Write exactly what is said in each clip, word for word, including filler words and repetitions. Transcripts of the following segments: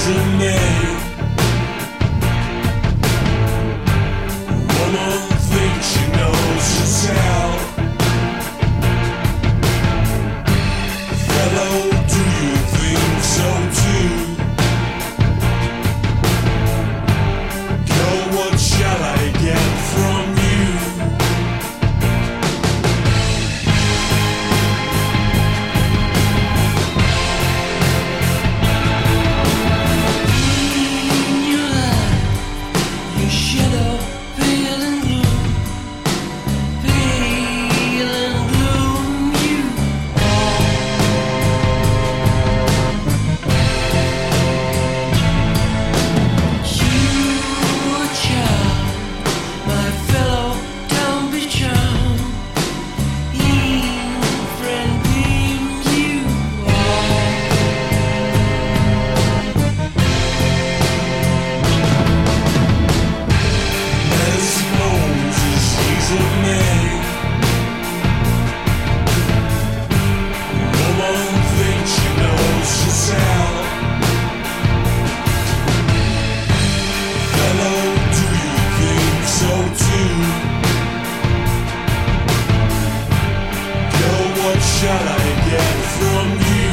to me. Woman thinks she knows herself. Fellow, do you think so too? Girl, what shall I get from you? In your life, your shadow pale and gloom, pale and gloom. You are. You are child, my fellow, don't be charmed. In friend beam, you are. As Moses, he's a man. Woman thinks she knows herself. Fellow, do you think so too? Girl, what shall I get from you?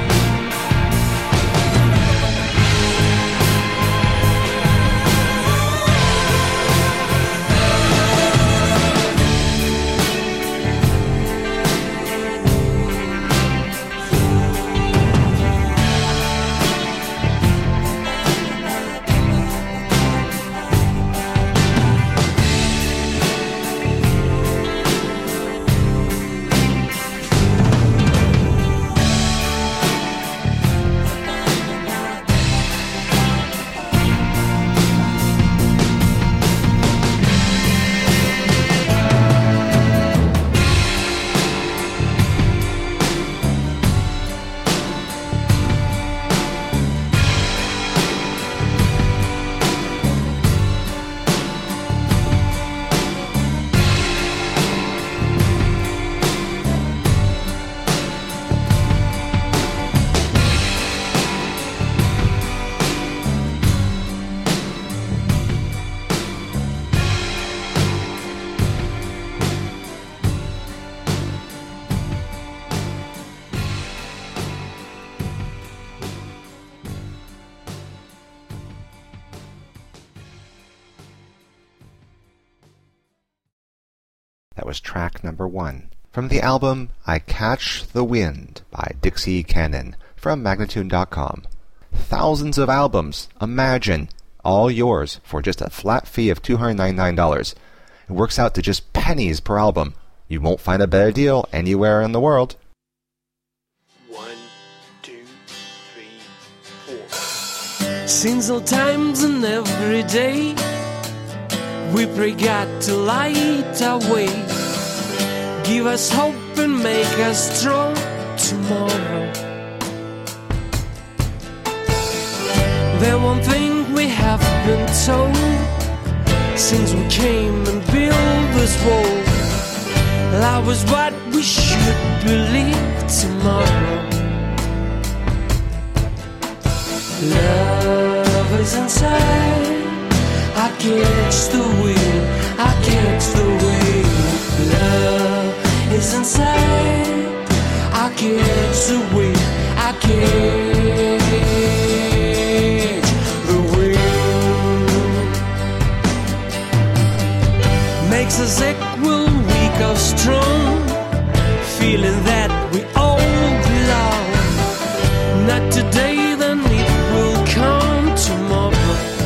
That was track number one from the album I Catch the Wind by Dixie Cannon from Magnatune dot com. Thousands of albums, imagine, all yours for just a flat fee of two hundred ninety-nine dollars. It works out to just pennies per album. You won't find a better deal anywhere in the world. One, two, three, four. Since old times and every day, we pray God to light our way, give us hope and make us strong tomorrow. Then one thing we have been told since we came and built this wall, love is what we should believe tomorrow. Love is inside, I catch the wind, I catch the wind. Love is inside, I catch the wind, I catch the wind. Makes us sick, will weak or strong, feeling that we all belong. Not today, then it will come tomorrow.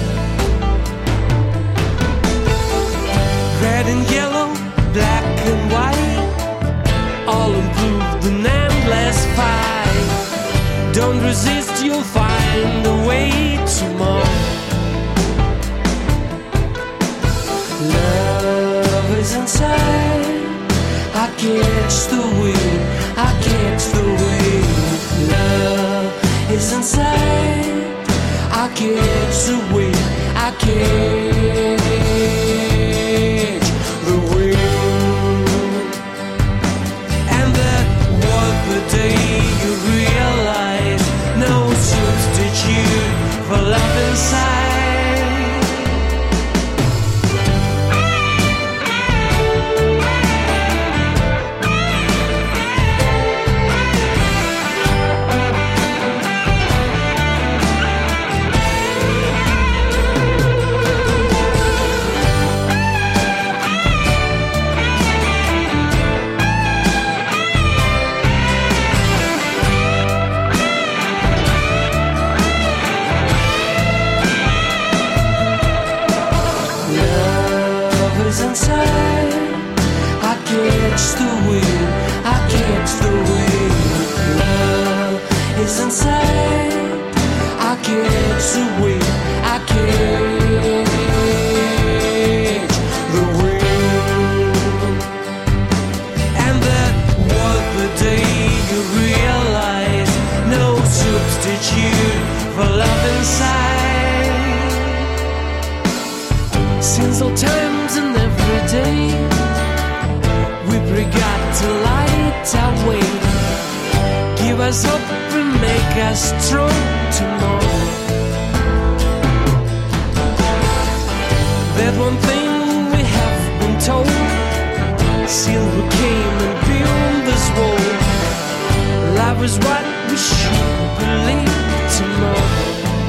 Red and yellow, black and white, all improved in endless fight. Don't resist, you'll find a way tomorrow. Love is inside, I catch the wind, I catch the wind. Love is inside, I catch the wind, I catch the wind. And that was the day you realize no substitute for inside. I catch the wind, I catch the wind. And that was the day you realize no substitute for love inside. Since all times and every day, we've got to light our way. Give us hope and make us strong tomorrow. That one thing we have been told, silver came and built this wall. Love is what we should believe tomorrow.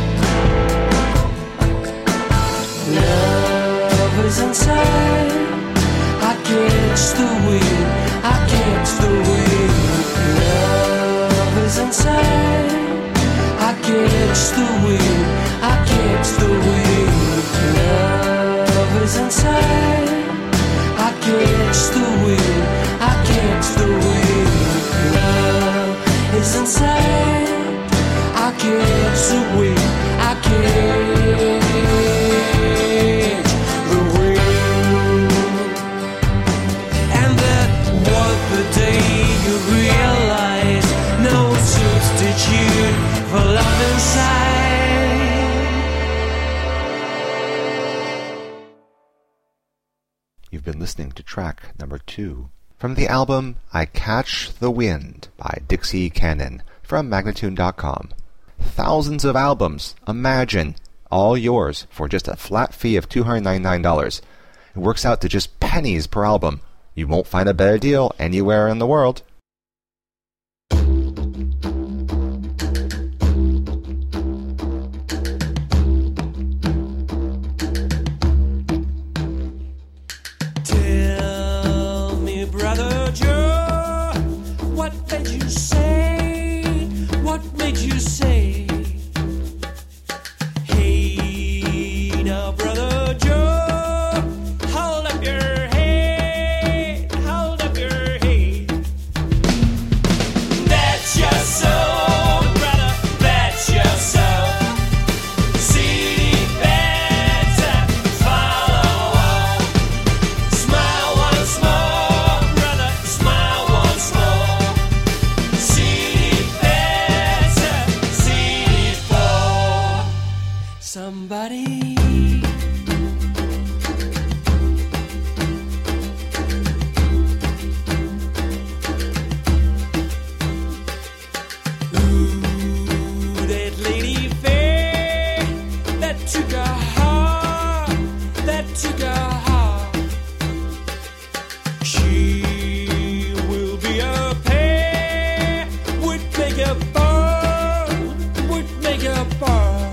Love is inside. I catch the wind, I catch the wind. Love is inside. I catch the wind, I catch the wind. Love is inside. I catch the wind, I catch the wind. Love is inside. I catch the wind, I catch the wind. And that was the day you realize no substitute for love inside. You've been listening to track number two from the album I Catch the Wind by Dixie Cannon from Magnatune dot com. Thousands of albums, imagine, all yours for just a flat fee of two hundred ninety-nine dollars. It works out to just pennies per album. You won't find a better deal anywhere in the world. Tell me, brother Joe, what made you say, what made you say, hey now brother Joe, hold up your head, hold up your head. That's your soul, brother, that's your soul. See better, follow on. Smile once more, brother, smile once more. See better, see for somebody. Ooh, that lady fair, that took a heart, that took a heart. She will be a pair, would make a bond, would make a bond.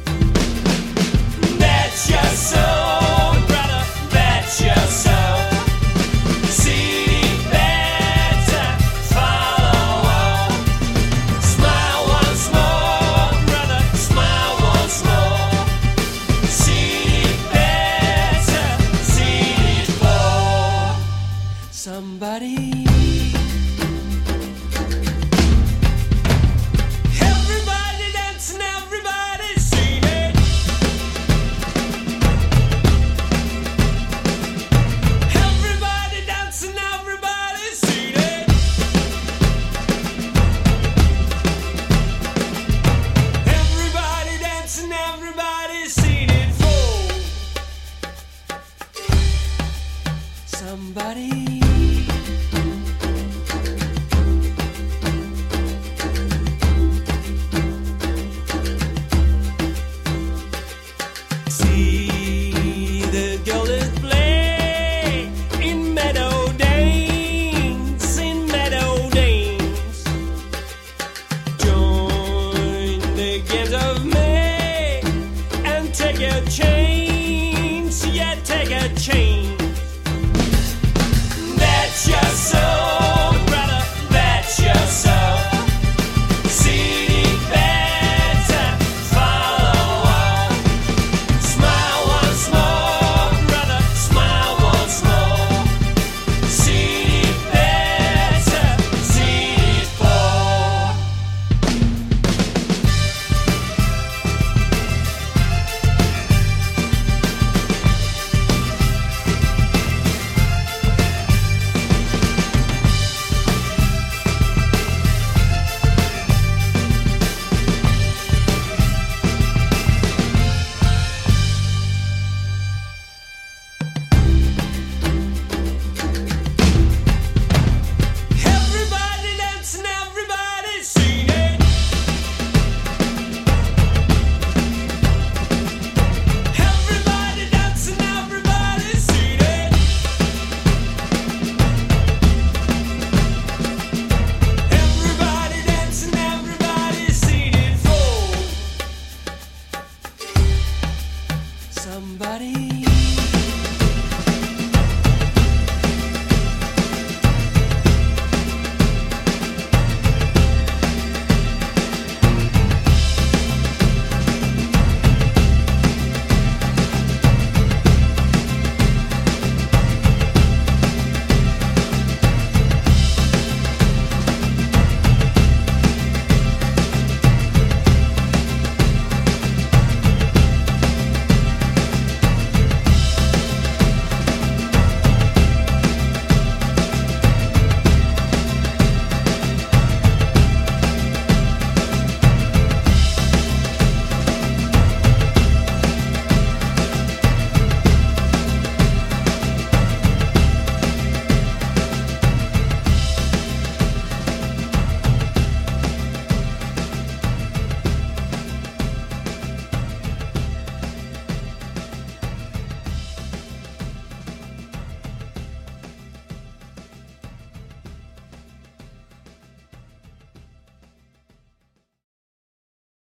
That's your soul, brother, that's your soul. See better, follow on. Smile once more, brother, smile once more. See better, see for somebody.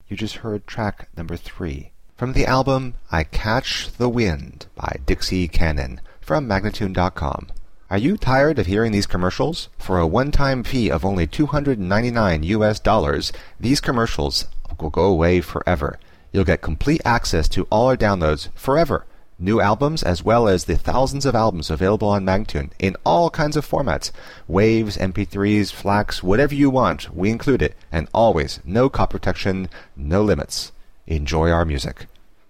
You just heard track number three from the album I Catch the Wind by Dixie Cannon from Magnatune dot com. Are you tired of hearing these commercials? For a one-time fee of only two hundred ninety-nine U S dollars, these commercials will go away forever. You'll get complete access to all our downloads forever. New albums as well as the thousands of albums available on Magnatune in all kinds of formats. Waves, M P threes, FLACs, whatever you want, we include it. And always, no copy protection, no limits. Enjoy our music.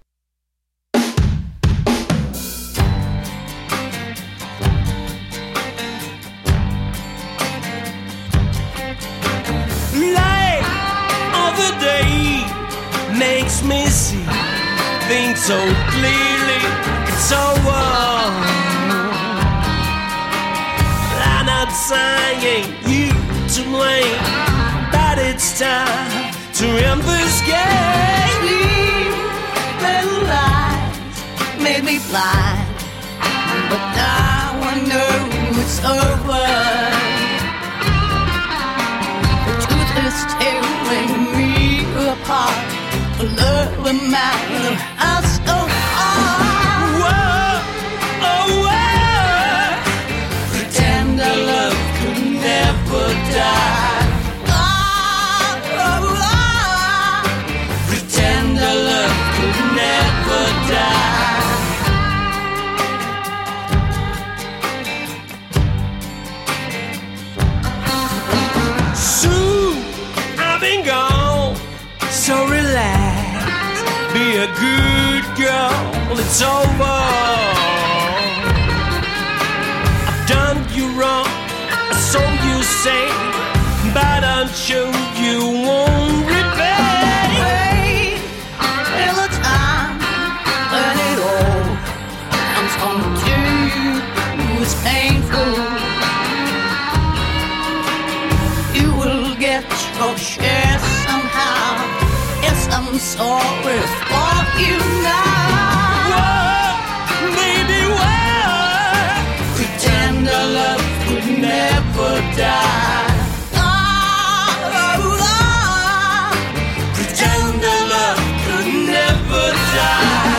Light of the day makes me see things so clearly. It's over. I'm not saying you to blame, but it's time to end this game. Sweet little lies made me blind, but now I know it's over. The truth is tearing me apart. A love of mine has so hard. Whoa, oh, whoa. Pretend our love could never die. Oh, oh, oh. Pretend our love could never die. Soon I've been gone, so relax. Be a good girl, it's over. I've done you wrong, so you say, but I'm sure you won't repay. Wait till the time when it all comes home to you. It's painful. You will get your share somehow. Yes, I'm sorry for you now. Whoa, baby, whoa. Pretend our love could never die. Oh, oh, oh. Pretend our love could never die.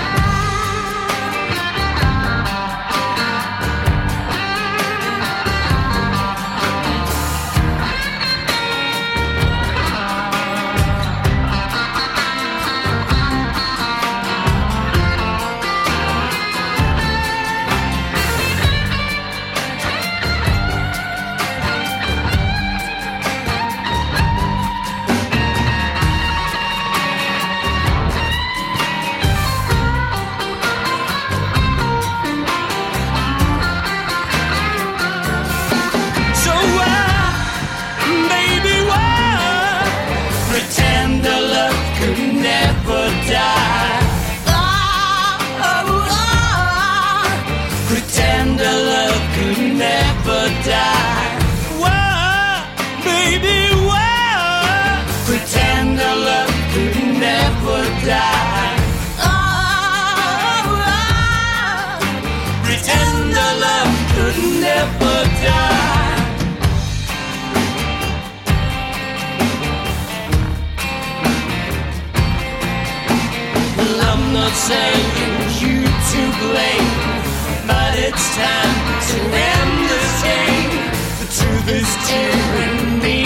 Saying you to blame, but it's time to end this game. The truth is tearing me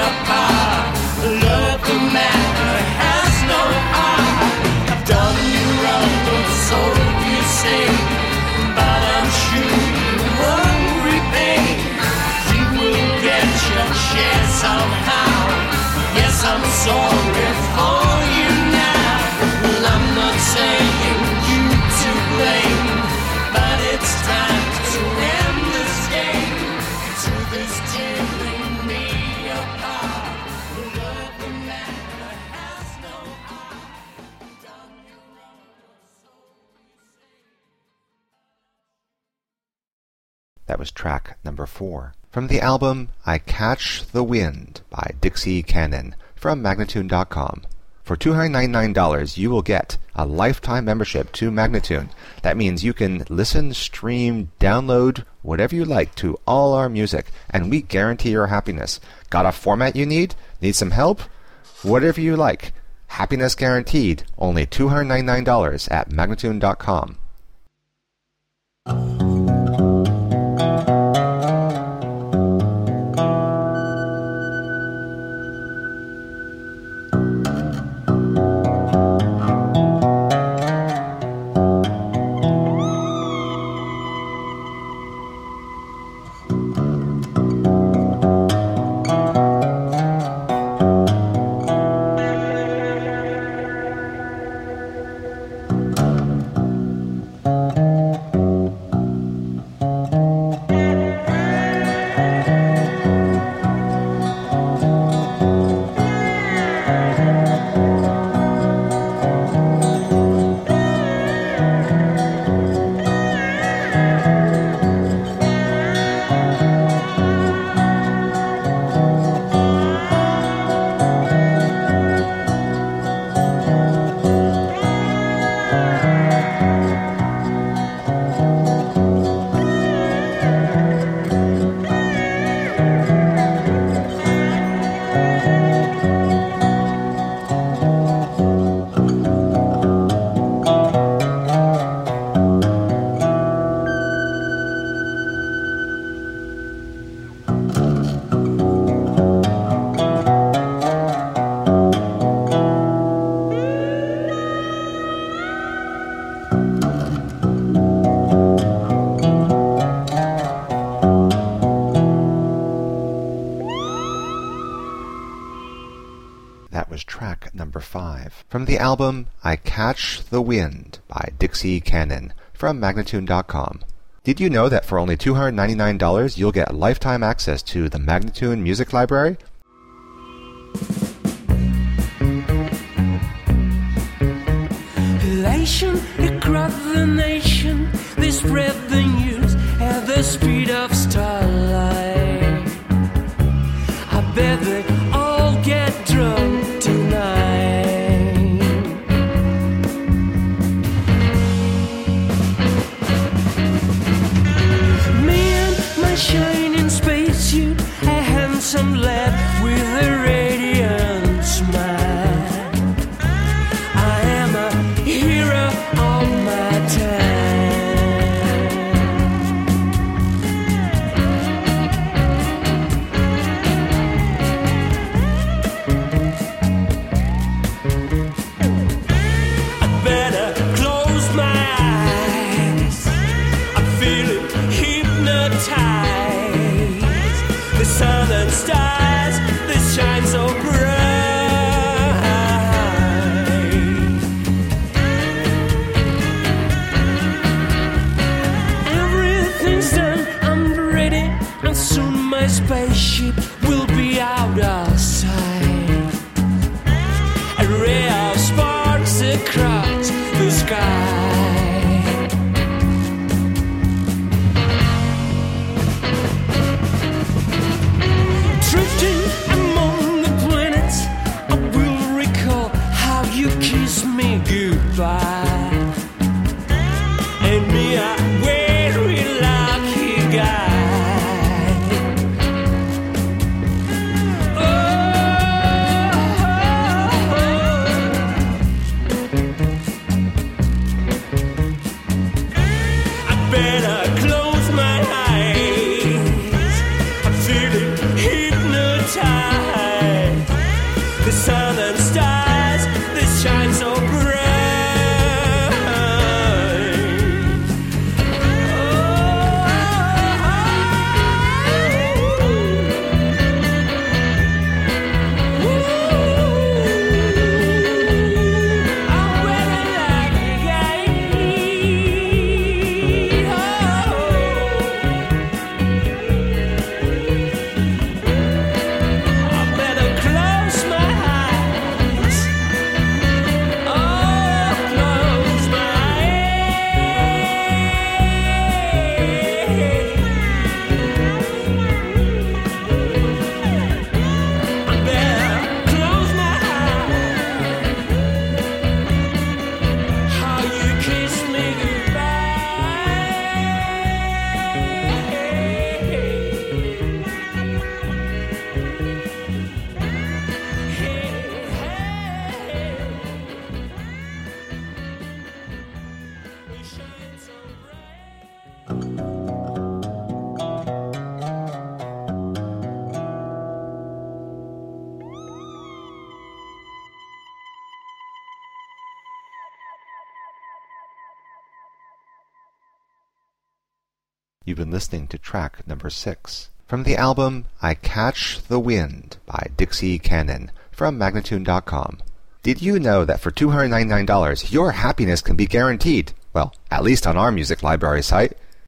apart. Love the matter has no heart. I've done you wrong, so you say, but I'm sure you won't repay. You will get your share somehow. Yes, I'm sorry for you now. Well, I'm not saying you to blame, but it's time to end this game. The truth is tearing me apart. Love the matter has no heart. Done you wrong, so you say. That was track number four from the album I Catch the Wind by Dixie Cannon from Magnatune dot com. For two hundred ninety-nine dollars, you will get a lifetime membership to Magnatune. That means you can listen, stream, download, whatever you like to all our music, and we guarantee your happiness. Got a format you need? Need some help? Whatever you like. Happiness guaranteed, only two hundred ninety-nine dollars at Magnatune dot com. That was track number five from the album I Catch the Wind by Dixie Cannon from Magnatune dot com. Did you know that for only two hundred ninety-nine dollars you'll get lifetime access to the Magnatune Music Library? Elation across the nation, they spread the news at the speed of starlight. I bet they all get drunk tonight. Me and my shining spacesuit, a handsome lad with a radiant smile. Spaceship will be out of sight. A ray of sparks across the sky. Drifting among the planets, I will recall how you kissed me goodbye. And me a very lucky guy. Close my eyes. You've been listening to track number six. From the album I Catch the Wind by Dixie Cannon from Magnatune dot com. Did you know that for two hundred ninety-nine dollars your happiness can be guaranteed? Well, at least on our music library site.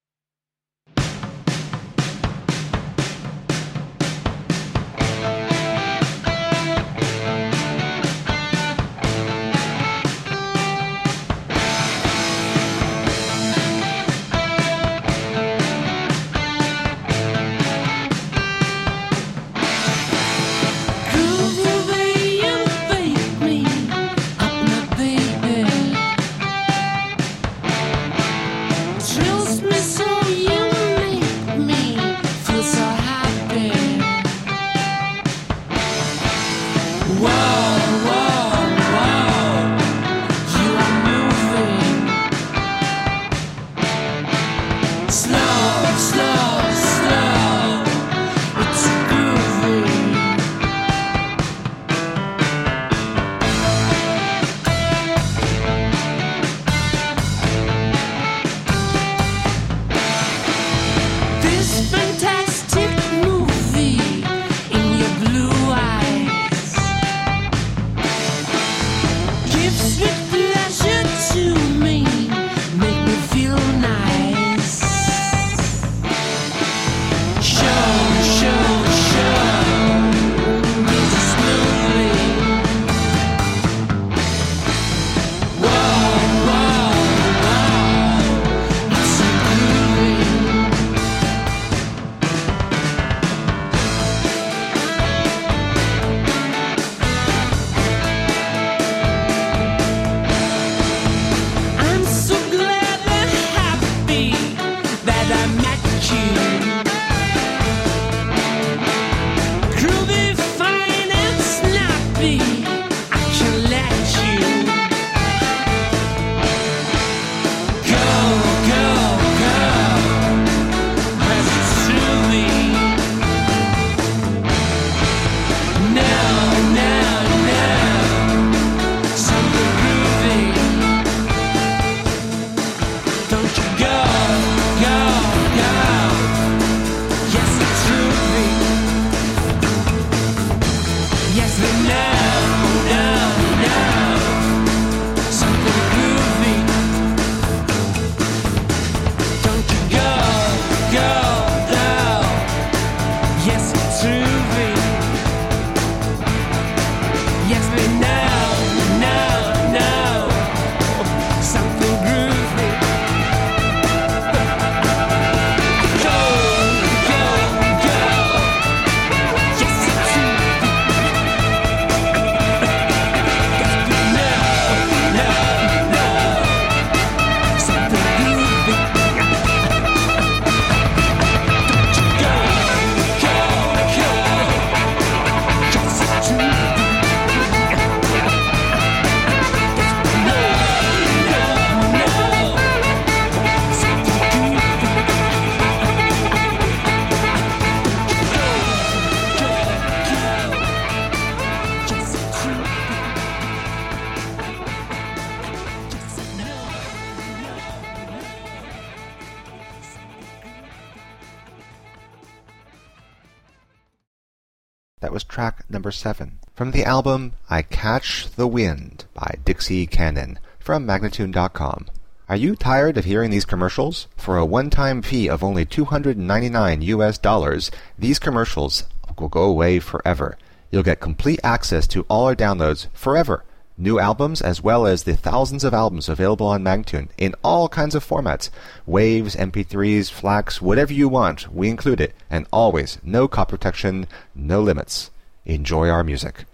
That was track number seven. From the album I Catch the Wind by Dixie Cannon from Magnatune dot com. Are you tired of hearing these commercials? For a one-time fee of only two hundred ninety-nine U S dollars, these commercials will go away forever. You'll get complete access to all our downloads forever. New albums as well as the thousands of albums available on Magnatune in all kinds of formats. Waves, M P threes, FLACs, whatever you want, we include it. And always, no copy protection, no limits. Enjoy our music.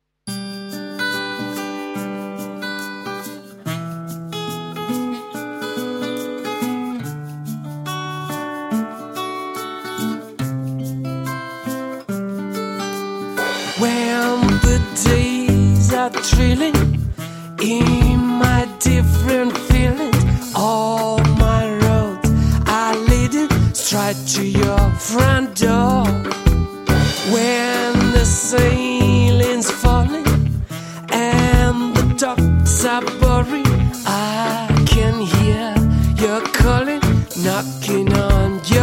When the days are thrilling in my different feelings, all my roads are leading straight to your front door. When the ceiling's falling and the dogs are boring, I can hear you calling, knocking on your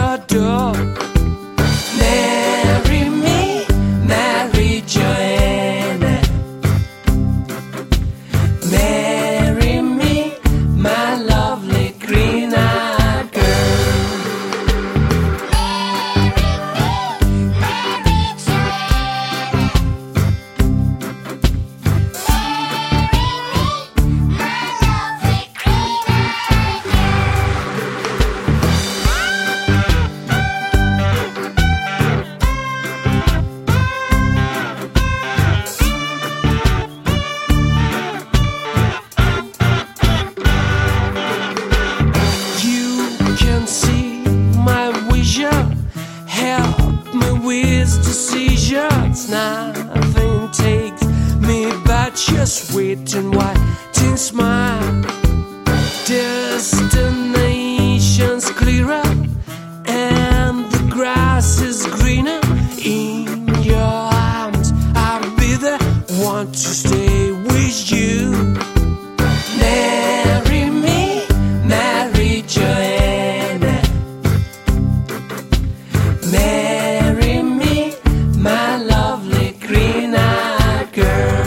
sweet and white teen smile. Destination's clearer and the grass is greener. In your arms I'll be the one to stay with you. Marry me, marry Joanna. Marry me, my lovely green-eyed girl.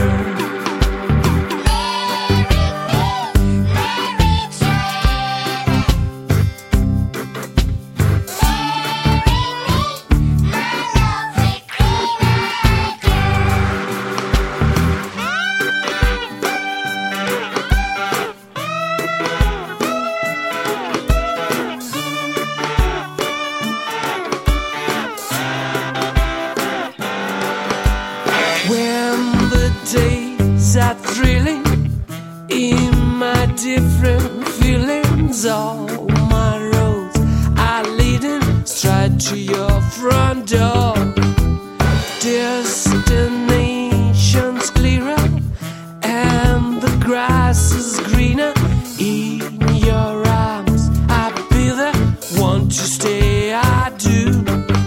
When the days are thrilling in my different feelings, all my roads are leading straight to your front door. Destination's clearer and the grass is greener. In your arms I'll be the one to stay, I do.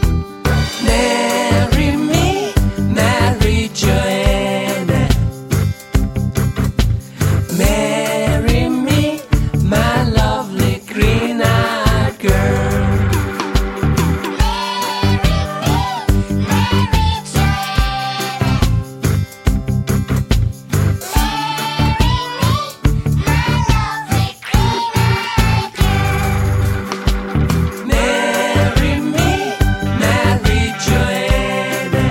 Marry me, marry Joanna. Marry me, my lovely green-eyed girl. Marry me, marry Joanna.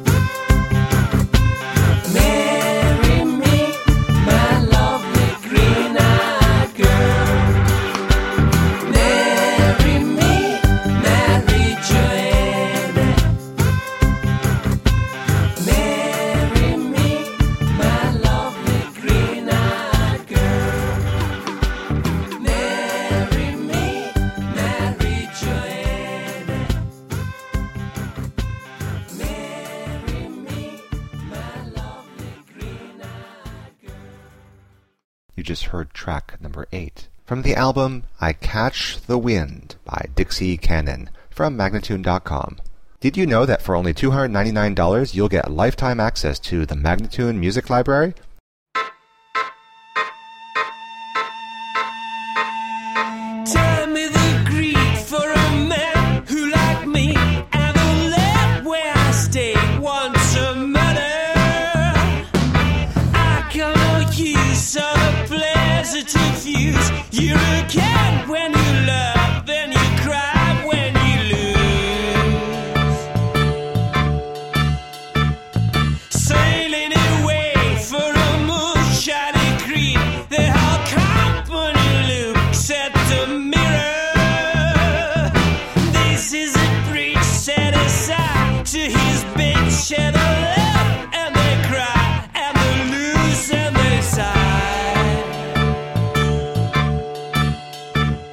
Marry me, my lovely green-eyed girl. Marry me, marry Joanna. Marry me, my lovely green-eyed girl. Marry me, marry Joanna. Marry me, my lovely green-eyed girl. You just heard track number eight from the album I Catch the Wind by Dixie Cannon from Magnatune dot com. Did you know that for only two hundred ninety-nine dollars you'll get lifetime access to the Magnatune Music Library? Tell me the greed for a man who like me, and the land where I stay wants a murder. I cannot use all the pleasure to fuse. You're a cat when you love, then you cry when you lose. Sailing away for a moonshiny creed, the whole company looks at the mirror. This is a breach set aside to his big shadow love, and they cry and they lose and they sigh.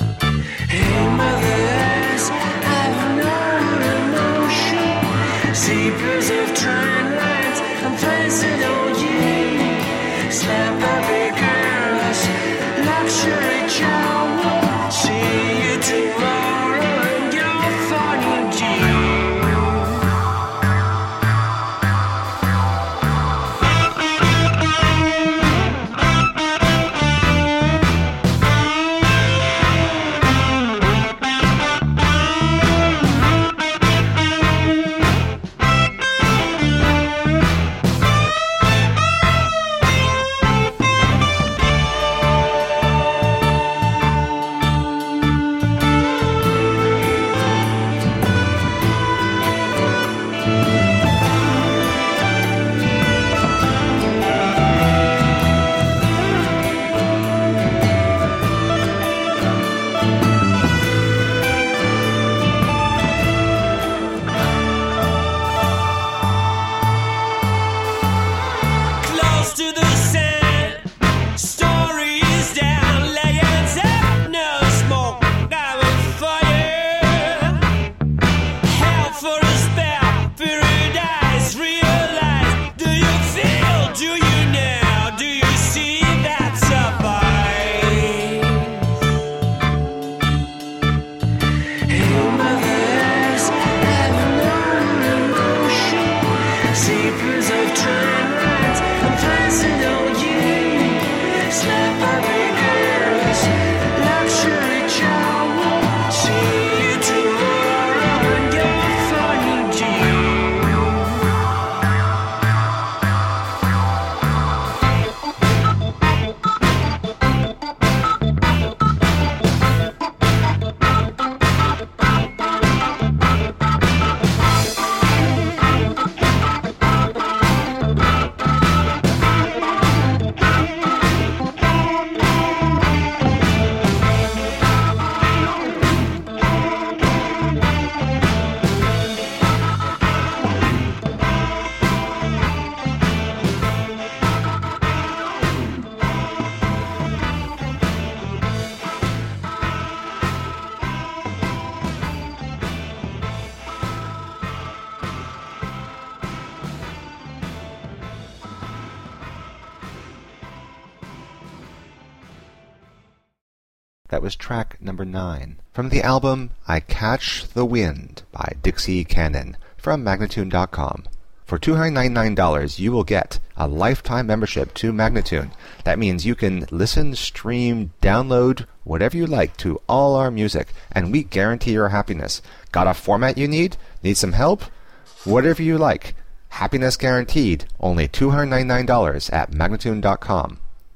That was track number nine. From the album I Catch the Wind by Dixie Cannon from Magnatune dot com. For two hundred ninety-nine dollars, you will get a lifetime membership to Magnatune. That means you can listen, stream, download, whatever you like to all our music, and we guarantee your happiness. Got a format you need? Need some help? Whatever you like. Happiness guaranteed. Only two hundred ninety-nine dollars at Magnatune dot com.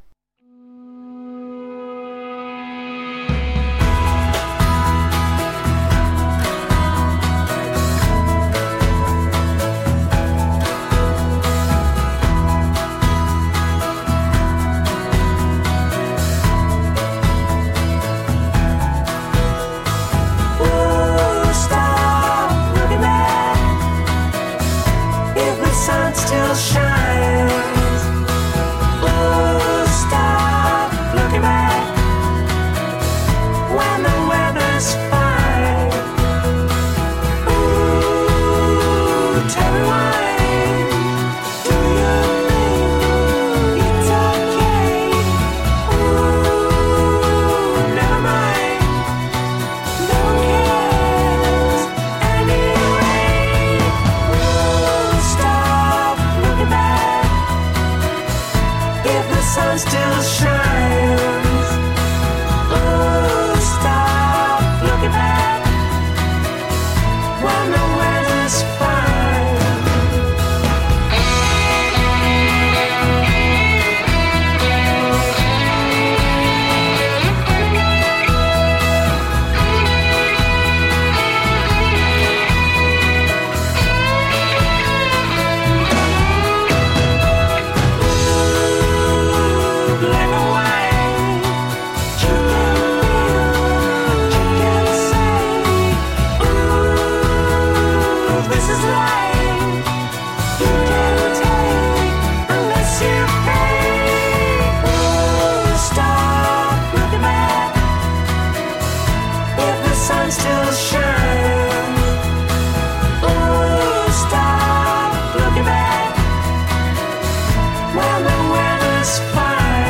Still shines. Ooh, stop looking back when the weather's fine. Ooh, tell me why do you think it's okay? Ooh, never mind, no cares anyway. Ooh, stop looking back if the sun still shines. Ooh, stop looking back when the weather's fine. Black or white, you can feel, you can say, ooh, this is life. You can take unless you pay. Ooh, stop looking back if the sun still shines. Ooh, stop looking back when the weather's fine.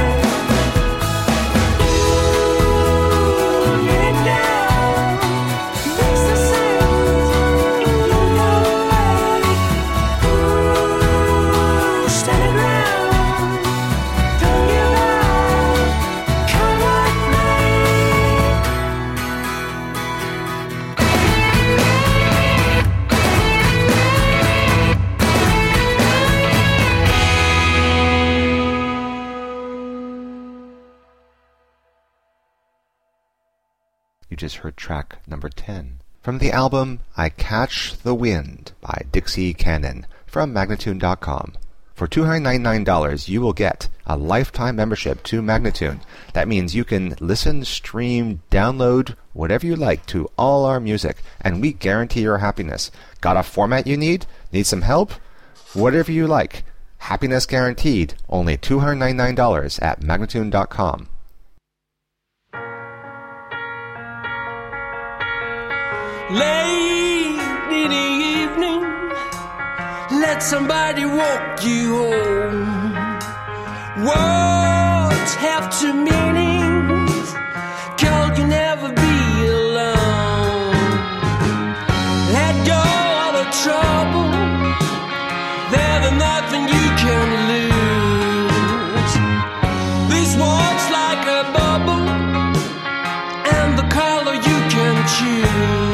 You just heard track number ten. From the album I Catch the Wind by Dixie Cannon from Magnatune dot com. For two hundred ninety-nine dollars, you will get a lifetime membership to Magnatune. That means you can listen, stream, download, whatever you like to all our music, and we guarantee your happiness. Got a format you need? Need some help? Whatever you like. Happiness guaranteed. Only two hundred ninety-nine dollars at Magnatune dot com. Late in the evening, let somebody walk you home. Words have two meanings, girl, you'll never be alone. Let go of the trouble, there's nothing you can lose. This walk's like a bubble, and the color you can choose.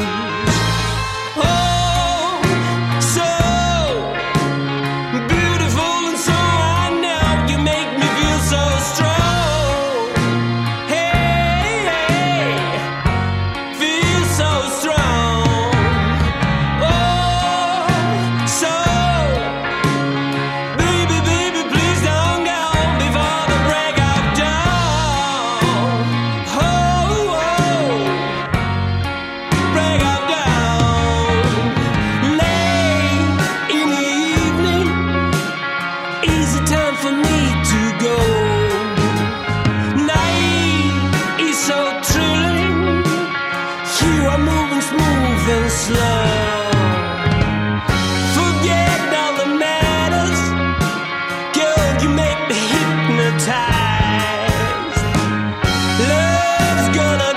Love's gonna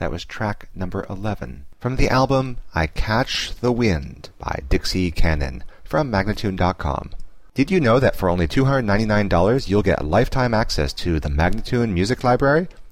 That was track number eleven. From the album I Catch the Wind by Dixie Cannon from Magnatune dot com. Did you know that for only two hundred ninety-nine dollars you'll get lifetime access to the Magnatune Music Library?